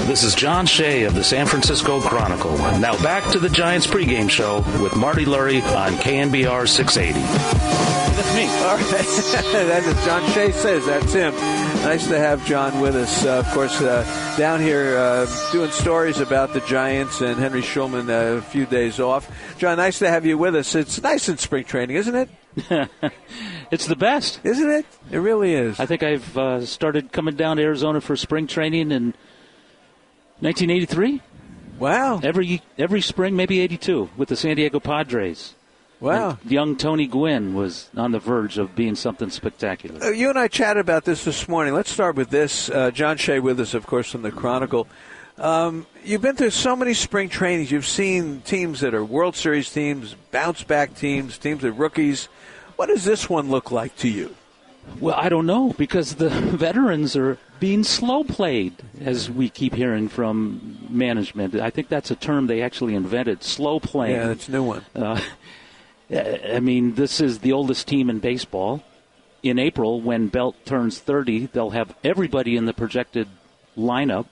This is John Shea of the San Francisco Chronicle. Now back to the Giants pregame show with Marty Lurie on KNBR 680. That's me. All right. That is John Shea says. That's him. Nice to have John with us. Of course, down here doing stories about the Giants and Henry Schulman a few days off. John, nice to have you with us. It's nice in spring training, isn't it? It's the best. Isn't it? It really is. I think I've started coming down to Arizona for spring training in 1983. Wow. Every spring, maybe 82, with the San Diego Padres. Wow. And young Tony Gwynn was on the verge of being something spectacular. You and I chatted about this morning. Let's start with this. John Shea with us, of course, from the Chronicle. You've been through so many spring trainings. You've seen teams that are World Series teams, bounce-back teams, teams that are rookies. What does this one look like to you? Well, I don't know, because the veterans are being slow played, as we keep hearing from management. I think that's a term they actually invented, slow playing. Yeah, it's a new one. I mean, this is the oldest team in baseball. In April, when Belt turns 30, they'll have everybody in the projected lineup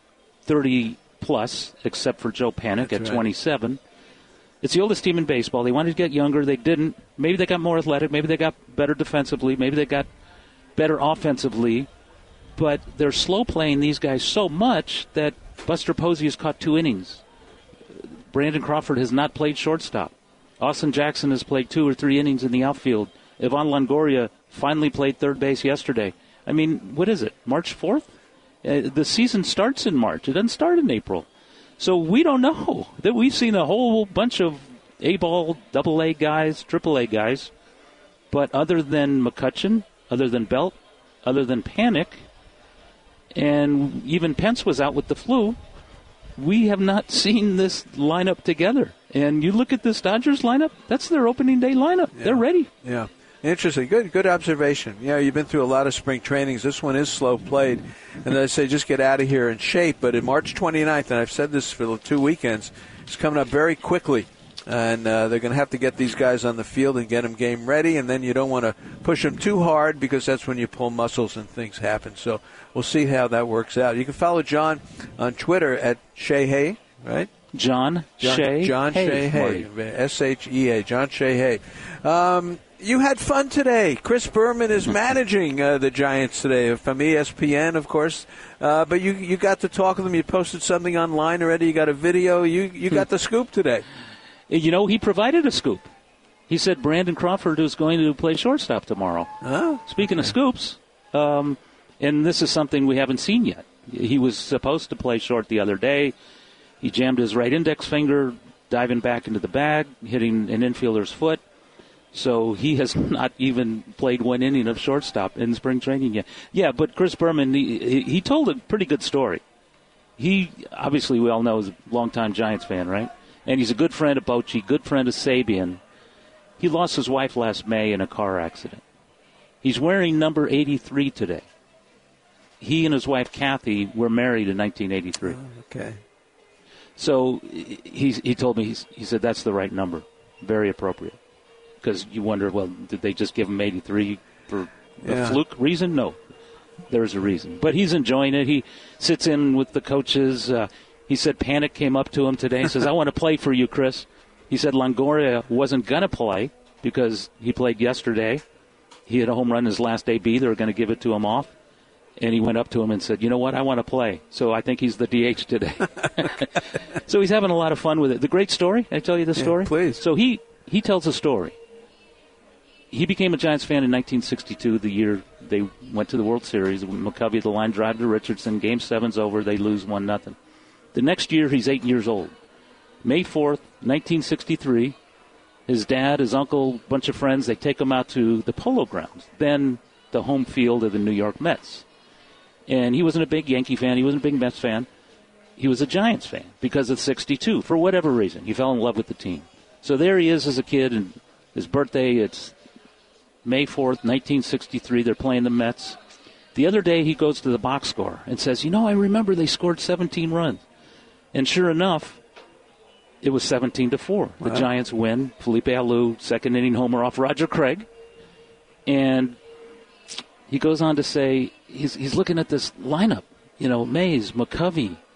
30-plus, except for Joe Panik at 27. It's the oldest team in baseball. They wanted to get younger. They didn't. Maybe they got more athletic. Maybe they got better defensively. Maybe they got better offensively. But they're slow playing these guys so much that Buster Posey has caught 2 innings. Brandon Crawford has not played shortstop. Austin Jackson has played 2 or 3 innings in the outfield. Ivan Longoria finally played third base yesterday. I mean, what is it, March 4th? The season starts in March. It doesn't start in April. So we don't know. That we've seen a whole bunch of A-ball, AA guys, AAA guys. But other than McCutchen, other than Belt, other than Panik, and even Pence was out with the flu, we have not seen this lineup together. And you look at this Dodgers lineup, that's their opening day lineup. Yeah. They're ready. Yeah. Interesting. Good observation. Yeah, you've been through a lot of spring trainings. This one is slow played. And I say just get out of here in shape. But in March 29th, and I've said this for the 2 weekends, it's coming up very quickly. And they're going to have to get these guys on the field and get them game ready. And then you don't want to push them too hard because that's when you pull muscles and things happen. So we'll see how that works out. You can follow John on Twitter at Shea Hay, right? John Shea. John Shea Hay. S-H-E-A. John Shea Hay. You had fun today. Chris Berman is managing the Giants today from ESPN, of course. But you got to talk with him. You posted something online already. You got a video. You got the scoop today. You know, he provided a scoop. He said Brandon Crawford is going to play shortstop tomorrow. Oh, Speaking of scoops, and this is something we haven't seen yet. He was supposed to play short the other day. He jammed his right index finger, diving back into the bag, hitting an infielder's foot. So he has not even played 1 inning of shortstop in spring training yet. Yeah, but Chris Berman, he told a pretty good story. He, obviously, we all know, is a longtime Giants fan, right? And he's a good friend of Bochy, good friend of Sabian. He lost his wife last May in a car accident. He's wearing number 83 today. He and his wife, Kathy, were married in 1983. Oh, okay. So he told me, he said, that's the right number. Very appropriate. Because you wonder, well, did they just give him 83 for a fluke reason? No, there's a reason. But he's enjoying it. He sits in with the coaches. He said Panik came up to him today and says, I want to play for you, Chris. He said Longoria wasn't going to play because he played yesterday. He had a home run his last AB. They were going to give it to him off. And he went up to him and said, you know what, I want to play. So I think he's the DH today. So he's having a lot of fun with it. The great story, can I tell you the story? Please. So he tells a story. He became a Giants fan in 1962, the year they went to the World Series. McCovey, the line drive to Richardson. Game 7's over. They lose 1-0. The next year, he's 8 years old. May 4th, 1963, his dad, his uncle, a bunch of friends, they take him out to the Polo Grounds, then the home field of the New York Mets. And he wasn't a big Yankee fan. He wasn't a big Mets fan. He was a Giants fan because of 62, for whatever reason. He fell in love with the team. So there he is as a kid, and his birthday, it's May 4th, 1963. They're playing the Mets. The other day, he goes to the box score and says, you know, I remember they scored 17 runs. And sure enough, it was 17-4. The Giants win. Felipe Alou, second inning homer off Roger Craig. And he goes on to say, he's looking at this lineup. You know, Mays, McCovey,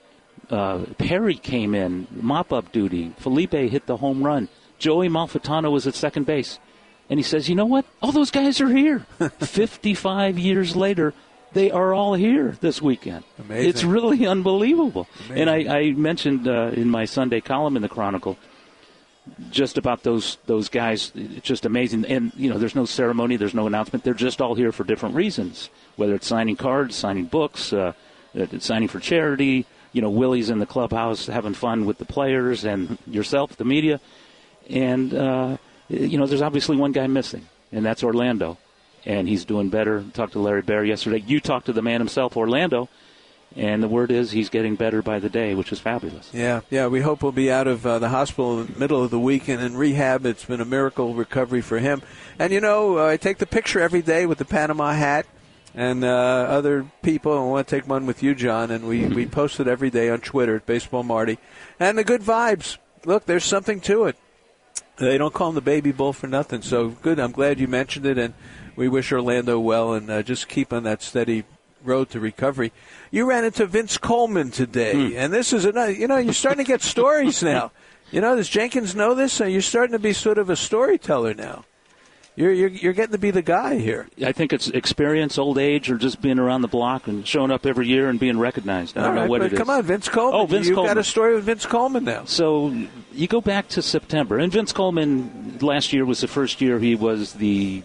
Perry came in, mop-up duty. Felipe hit the home run. Joey Malfitano was at second base. And he says, you know what? All those guys are here. 55 years later, they are all here this weekend. Amazing. It's really unbelievable. Amazing. And I mentioned in my Sunday column in the Chronicle just about those guys. It's just amazing. And, there's no ceremony, there's no announcement. They're just all here for different reasons, whether it's signing cards, signing books, signing for charity. Willie's in the clubhouse having fun with the players and yourself, the media. And, there's obviously one guy missing, and that's Orlando. And he's doing better. Talked to Larry Bear yesterday. You talked to the man himself, Orlando, and the word is he's getting better by the day, which is fabulous. Yeah. We hope he'll be out of the hospital in the middle of the week and in rehab. It's been a miracle recovery for him. And, I take the picture every day with the Panama hat. And other people, I want to take one with you, John, and we post it every day on Twitter at Baseball Marty. And the good vibes. Look, there's something to it. They don't call him the baby bull for nothing. So good. I'm glad you mentioned it, and we wish Orlando well and just keep on that steady road to recovery. You ran into Vince Coleman today, and this is another. You're starting to get stories now. Does Jenkins know this? You're starting to be sort of a storyteller now. You're getting to be the guy here. I think it's experience, old age, or just being around the block and showing up every year and being recognized. I don't know what it is. Come on, Vince Coleman. Oh, Vince Coleman. You've got a story with Vince Coleman now. So you go back to September, and Vince Coleman last year was the first year he was the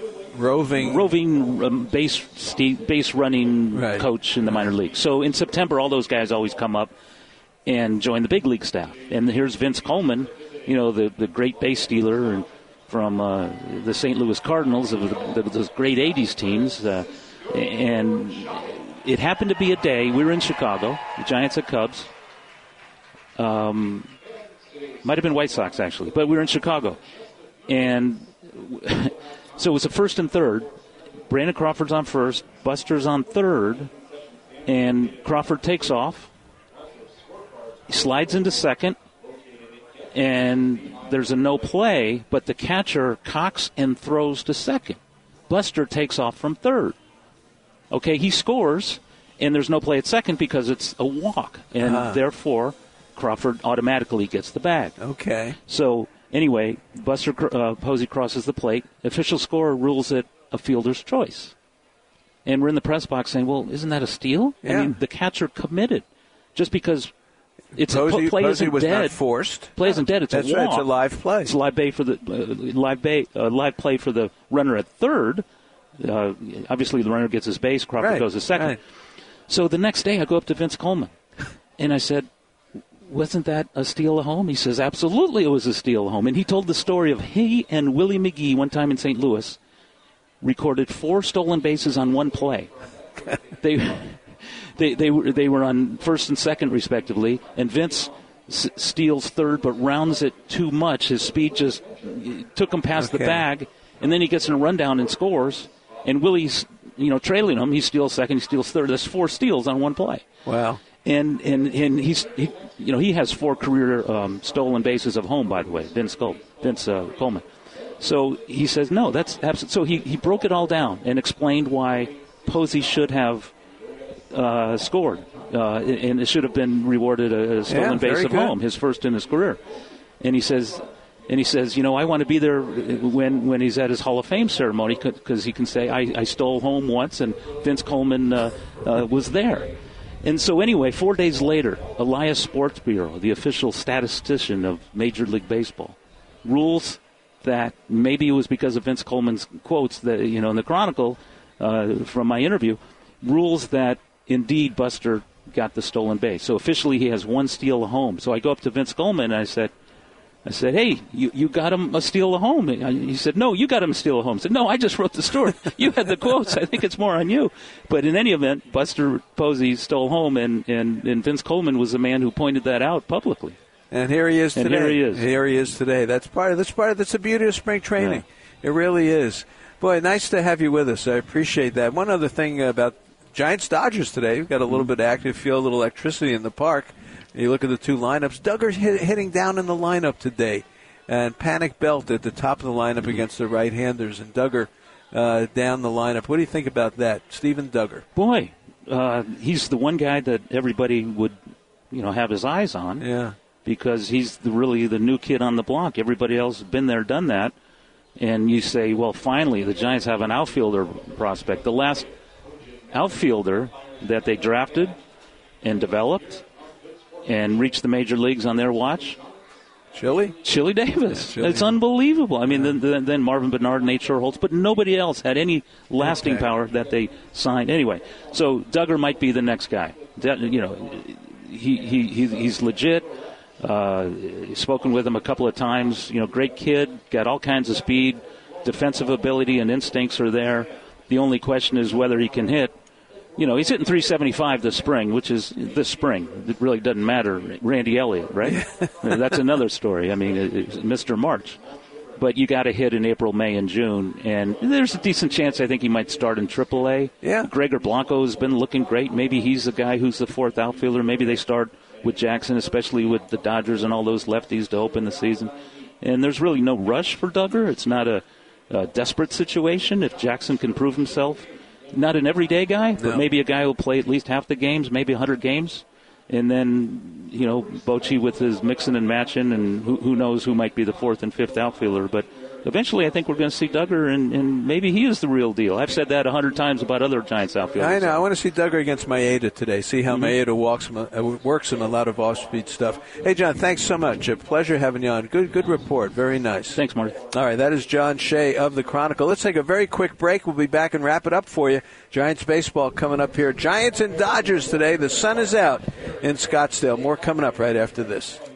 roving base running coach in the minor league. So in September, all those guys always come up and join the big league staff. And here's Vince Coleman, the great base stealer and from the St. Louis Cardinals of those great 80s teams. And it happened to be a day, we were in Chicago, the Giants at Cubs. Might have been White Sox, actually, but we were in Chicago. And so it was a first and third. Brandon Crawford's on first, Buster's on third, and Crawford takes off. He slides into second, and there's a no play, but the catcher cocks and throws to second. Buster takes off from third. Okay, he scores, and there's no play at second because it's a walk, and therefore Crawford automatically gets the bag. Okay. So anyway, Buster Posey crosses the plate. Official scorer rules it a fielder's choice. And we're in the press box saying, well, isn't that a steal? Yeah. I mean, the catcher committed. Just because it's Posey, play Posey isn't was dead. Not forced. Play isn't dead. It's That's a walk. Right, it's a live play. It's a live play for the runner at third. Obviously, the runner gets his base. Crawford goes to second. Right. So the next day, I go up to Vince Coleman, and I said, wasn't that a steal of home? He says, absolutely it was a steal of home. And he told the story of he and Willie McGee one time in St. Louis recorded 4 stolen bases on one play. They were on first and second, respectively, and Vince steals third but rounds it too much. His speed just took him past the bag, and then he gets in a rundown and scores. And Willie's, trailing him. He steals second, he steals third. That's 4 steals on one play. Wow. And he has 4 career stolen bases of home, by the way, Vince Coleman. So he says, no, that's absolutely. So he broke it all down and explained why Posey should have scored, and it should have been rewarded a stolen base of home, his first in his career. And he says, I want to be there when he's at his Hall of Fame ceremony because he can say, I stole home once, and Vince Coleman was there. And so anyway, 4 days later, Elias Sports Bureau, the official statistician of Major League Baseball, rules that maybe it was because of Vince Coleman's quotes that in the Chronicle from my interview, rules that indeed Buster got the stolen base. So officially he has 1 steal of home. So I go up to Vince Coleman and I said, hey, you got him a steal of home. He said, no, you got him a steal of home. I said, no, I just wrote the story. You had the quotes. I think it's more on you. But in any event, Buster Posey stole home, and Vince Coleman was the man who pointed that out publicly. And here he is today. Here he is today. That's the beauty of spring training. Yeah. It really is. Boy, nice to have you with us. I appreciate that. One other thing about Giants-Dodgers today. We've got a little bit of active field, a little electricity in the park. You look at the 2 lineups. Duggar's hitting down in the lineup today. And Panic Belt at the top of the lineup against the right-handers. And Duggar down the lineup. What do you think about that? Steven Duggar. Boy, he's the one guy that everybody would have his eyes on. Yeah. Because he's really the new kid on the block. Everybody else has been there, done that. And you say, well, finally, the Giants have an outfielder prospect. The last outfielder that they drafted and developed and reached the major leagues on their watch, Chili Davis. Yeah, it's unbelievable. I mean, then Marvin Bernard, Nate Sherholtz, but nobody else had any lasting power that they signed. Anyway, so Duggar might be the next guy. He's legit. Spoken with him a couple of times. Great kid, got all kinds of speed, defensive ability, and instincts are there. The only question is whether he can hit. He's hitting 375 this spring, which is this spring. It really doesn't matter. Randy Elliott, right? That's another story. I mean, it's Mr. March. But you got to hit in April, May, and June. And there's a decent chance I think he might start in AAA. Yeah. Gregor Blanco has been looking great. Maybe he's the guy who's the fourth outfielder. Maybe they start with Jackson, especially with the Dodgers and all those lefties to open the season. And there's really no rush for Duggar. It's not a desperate situation if Jackson can prove himself. Not an everyday guy, but maybe a guy who'll play at least half the games, maybe 100 games. And then, Bochy with his mixing and matching, and who knows who might be the fourth and fifth outfielder. But eventually I think we're going to see Duggar, and maybe he is the real deal. I've said that 100 times about other Giants outfielders. I know. I want to see Duggar against Maeda today, see how Maeda works him a lot of off-speed stuff. Hey, John, thanks so much. A pleasure having you on. Good report. Very nice. Thanks, Marty. All right, that is John Shea of the Chronicle. Let's take a very quick break. We'll be back and wrap it up for you. Giants baseball coming up here. Giants and Dodgers today. The sun is out in Scottsdale. More coming up right after this.